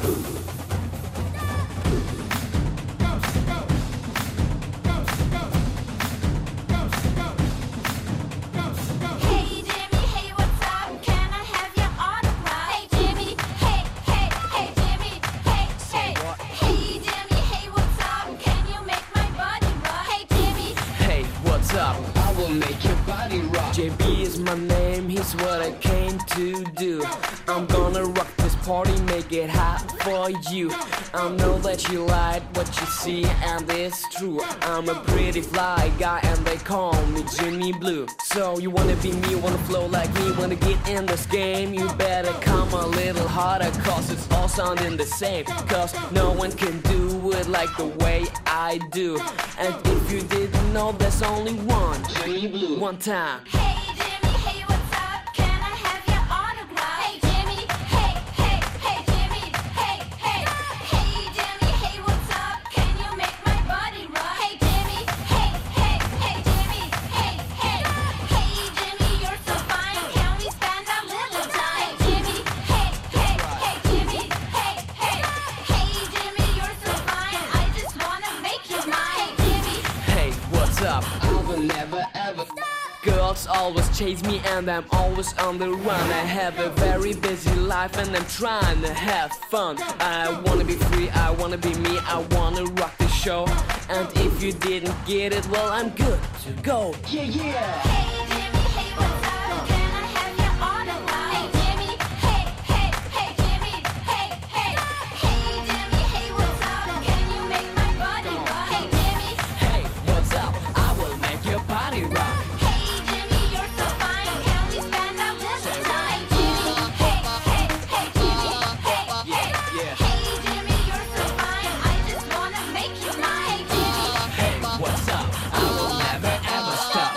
I will make your body rock. JB is my name, he's what I came to do. I'm gonna rock this party, make it hot for you. I know that you like what you see, and it's true. I'm a pretty fly guy, and they call me Jimmy Blue. So you wanna be me, wanna flow like me, wanna get in this game? You better come a little harder, cause it's all sounding the same. Cause no one can do it like the way I do. And if you didn't know, there's only one Jimmy Blue. One time. Hey Jimmy, hey what's up? Can I have your autograph? Hey Jimmy, hey, hey, hey Jimmy, hey, hey. Hey Jimmy, hey what's up? Can you make my body rock? Hey Jimmy, hey, hey, hey Jimmy, hey, hey. Hey Jimmy, you're so fine. Can we spend a little time? Hey Jimmy, hey, hey, hey Jimmy, hey, hey. Hey Jimmy, you're so fine. I just wanna make you mine. Hey Jimmy, Hey, what's up? I will never ever Girls always chase me and I'm always on the run. I have a very busy life and I'm trying to have fun. I wanna be free, I wanna be me, I wanna rock the show. And if you didn't get it, well, I'm good to go. Yeah, yeah. hey Jimmy, hey what's up? Can I have your autograph? Hey Jimmy, hey, hey, hey Jimmy, hey, hey. Hey Jimmy, hey what's up? Can you make my body rock? Hey Jimmy, Hey, what's up? I will make your body rock. hey Jimmy, you're so fine. Can we spend a little time? Jimmy, hey, hey, hey Jimmy, hey, hey. Yeah. Hey Jimmy, you're so fine. I just wanna make you mine. Hey Jimmy. Hey, what's up? I will never ever stop.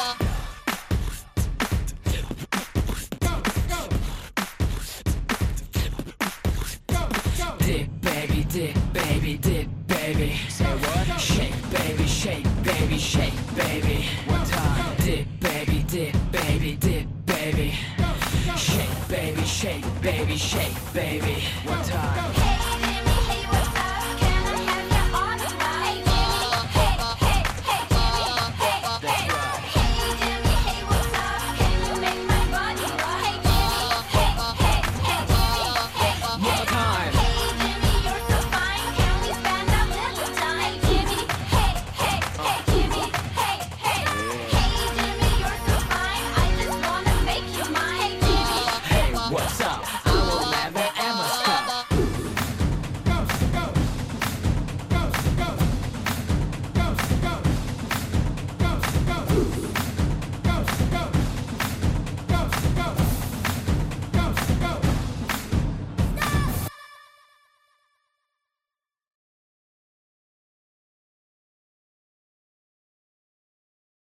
Dip, baby, dip, baby, dip, baby. Say what? Shake, baby, shake, baby, shake, baby. One time. Dip, baby, dip, baby, dip, baby. Shake, baby, shake, baby, shake, baby. One time. Hey